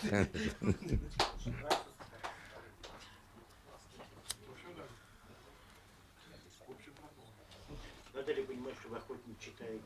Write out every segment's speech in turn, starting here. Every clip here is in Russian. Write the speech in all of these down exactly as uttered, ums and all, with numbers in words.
Надо ли понимать, что вы охотно читаете?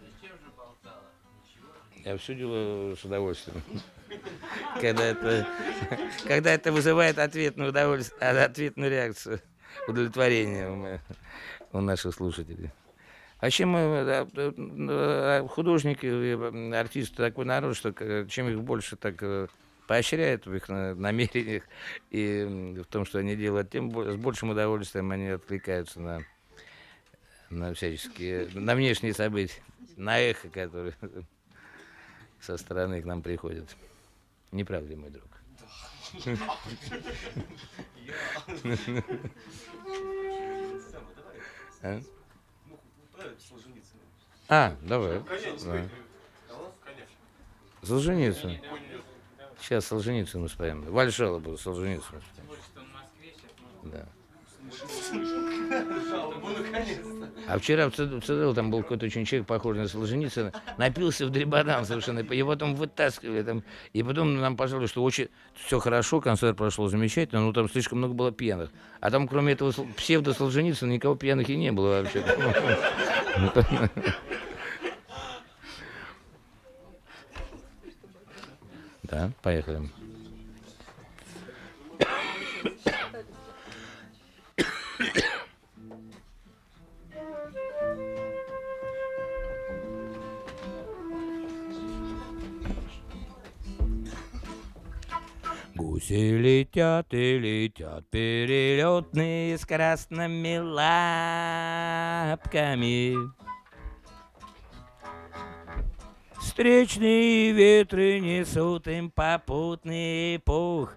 Я все делаю с удовольствием. Когда это, когда это вызывает ответную, удовольствие, ответную реакцию, удовлетворение у, у наших слушателей. А чем мы, художники, артисты, такой народ, что чем их больше так поощряют в их намерениях и в том, что они делают, тем с большим удовольствием они откликаются на, на всяческие, на внешние события, на эхо, которые со стороны к нам приходят. Не правда ли, мой друг? А? А, давай. Да. Солженицын. Сейчас Солженицыну споем. Вальшала буду Солженицыну споем. Да. А вчера в ЦДЛ там был какой-то очень человек, похожий на Солженицына, напился в дребодан совершенно, его там вытаскивали, там, и потом нам пожаловали, что очень все хорошо, концерт прошел замечательно, но там слишком много было пьяных. А там, кроме этого псевдо-Солженицына, никого пьяных и не было вообще. Да, поехали. Гуси летят и летят перелетные с красными лапками. Встречные ветры несут им попутный пух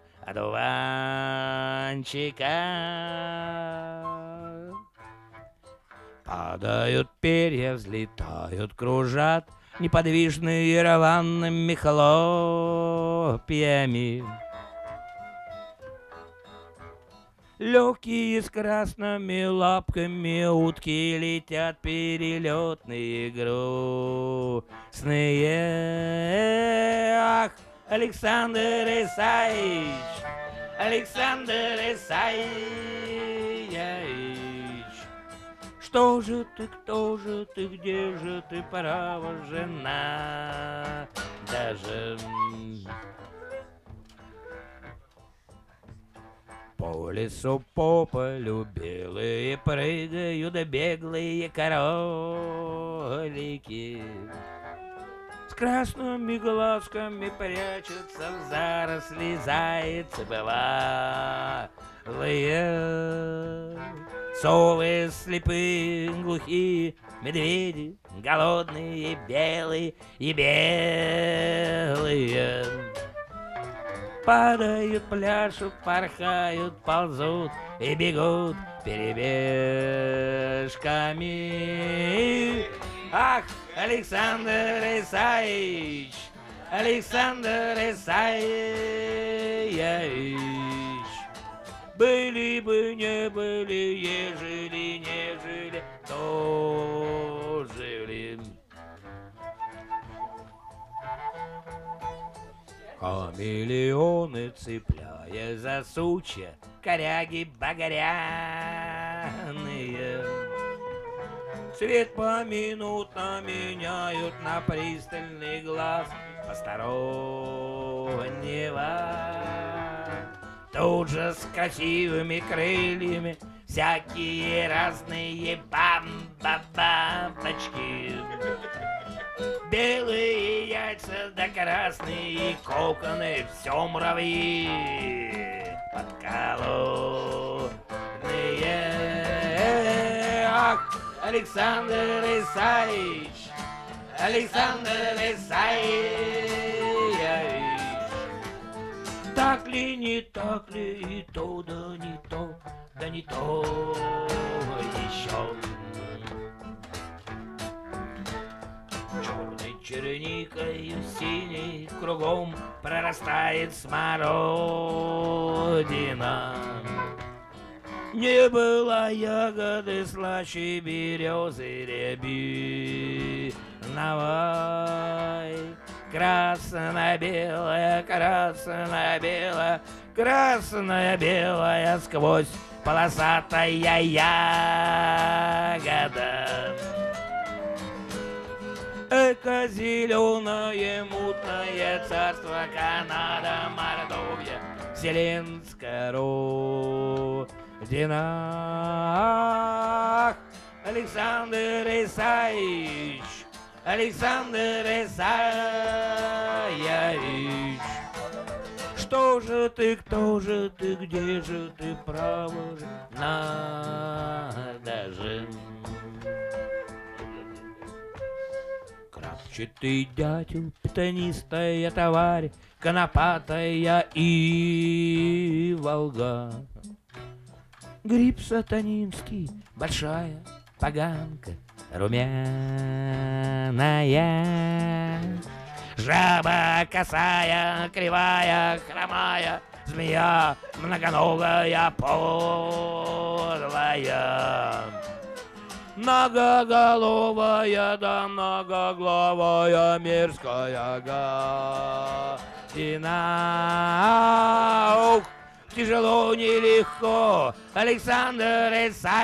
одуванчика. Падают перья, взлетают, кружат неподвижные рваными хлопьями. Легкие с красными лапками утки летят перелетные грустные. Ах, Александр Исаевич, Александр Исаевич, что же ты, кто же ты, где же ты, право, жена? Даже по лесу, по полю белые прыгают беглые королики. С красными глазками прячутся в заросли зайцы бывалые. Совы слепые, глухие, медведи голодные, белые и белые. Падают, пляшут, порхают, ползут и бегут перебежками. Ах, Александр Исаевич, Александр Исаевич, были бы, не были, ежели не жили, то жили. А миллионы, цепляя за сучья, коряги багряные, цвет поминутно меняют на пристальный глаз постороннего. Тут же с красивыми крыльями всякие разные бам-ба-бабочки. Белые яйца да красные коконы, все муравьи подколодные. Ах, Александр Исаевич, Александр Исаевич, так ли, не так ли, и то, да не то, да не то еще. Черной черникой синей кругом прорастает смородина. Не было ягоды слаще березы рябиновой. Красно-белая, красно-белая, красно-белая сквозь полосатая ягода. Эко зеленое мутное царство Канада, Мордовия, Вселенская родина. Ах, Александр Исаевич, Александр Исаевич, что же ты, кто же ты, где же ты, право же, надо же. Крапчатый дятел, питонистая тварь, конопатая и волга. Гриб сатанинский, большая поганка, румяная. Жаба косая, кривая, хромая, змея многоногая, подлая. Многоголовая, да многоглавая, мерзкая гадина. Ух, тяжело, нелегко, Александр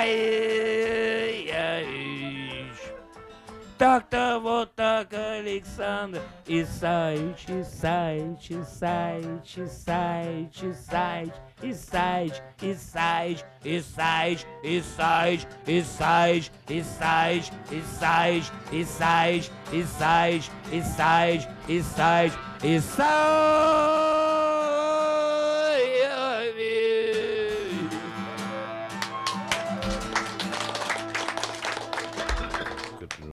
Исаевич. Так-то вот так, Александр Исаевич, Исаевич, Исаевич, Исаевич, Исаевич, Исаевич, Исаевич, Исаевич, Исаевич, Исаевич, Исаевич, Исаевич, Исаевич, Исаевич, Исаевич, Исаевич, Исаевич.